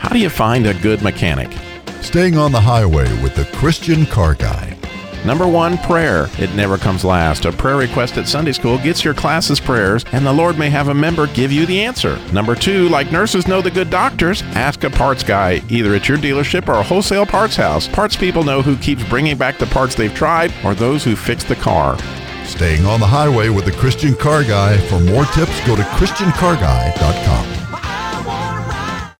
How do you find a good mechanic? Staying on the highway with the Christian Car Guy. Number 1, prayer. It never comes last. A prayer request at Sunday school gets your class's prayers, and the Lord may have a member give you the answer. Number 2, like nurses know the good doctors, ask a parts guy, either at your dealership or a wholesale parts house. Parts people know who keeps bringing back the parts they've tried or those who fix the car. Staying on the highway with the Christian Car Guy. For more tips, go to ChristianCarGuy.com.